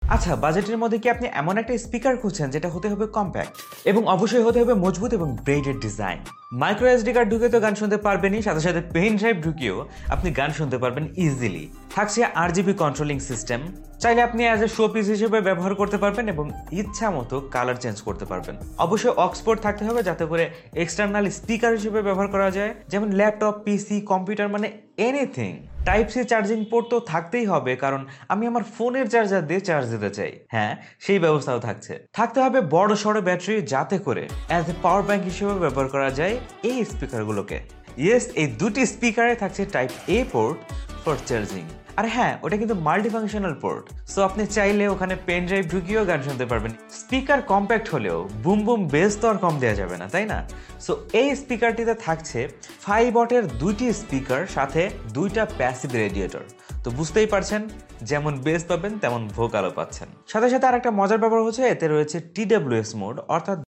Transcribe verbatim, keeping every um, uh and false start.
আচ্ছা, বাজেটের মধ্যে কি আপনি এমন একটা স্পিকার খুঁজছেন যেটা হতে হবে কম্প্যাক্ট এবং অবশ্যই হতে হবে মজবুত এবং braided design. Micro SD card ঢুকে তো গান শুনতে পারবেনই, সাথে সাথে পেন ড্রাইভ ঢুকিয়েও আপনি গান শুনতে পারবেন ইজিলি। থাকছে আর জিবি কন্ট্রোলিং সিস্টেম, চাইলে আপনি অ্যাজ এ শো পিস হিসেবে ব্যবহার করতে পারবেন এবং ইচ্ছা মতো কালার চেঞ্জ করতে পারবেন। অবশ্যই অক্সপোর্ট থাকতে হবে যাতে করে এক্সটার্নাল স্পিকার হিসেবে ব্যবহার করা যায়, যেমন ল্যাপটপ, পিসি, কম্পিউটার, মানে anything. Type C charging port তো থাকতেই হবে, কারণ আমি আমার ফোনের চার্জার দিয়ে চার্জ দিতে চাই। হ্যাঁ, সেই ব্যবস্থাও থাকছে। থাকতে হবে বড় সড়ো ব্যাটারি, যাতে করে অ্যাজ এ পাওয়ার ব্যাংক হিসেবে ব্যবহার করা যায় এই স্পিকারগুলোকে। ইয়েস, এই দুটি স্পিকারে থাকছে type A port for charging. আর হ্যাঁ, ওটা কিন্তু মাল্টিফাংশনাল পোর্ট, সো আপনি চাইলে ওখানে পেন ড্রাইভ ঢুকিয়েও গান শুনতে পারবেন। স্পিকার কম্প্যাক্ট হলেও বুম বুম বেস তো আর কম দেওয়া যাবে না, তাই না? সো এই স্পিকারটিতে থাকছে ফাইভ ওয়াটের দুইটি স্পিকার, সাথে দুইটা প্যাসিভ রেডিয়েটর। তো বুঝতেই পারছেন, যেমন বেস পাবেন তেমন ভোকালও পাচ্ছেন। সাথে সাথে আর একটা মজার ব্যাপার হচ্ছে, এতে রয়েছে টি ডাব্লিউ এস মোড, অর্থাৎ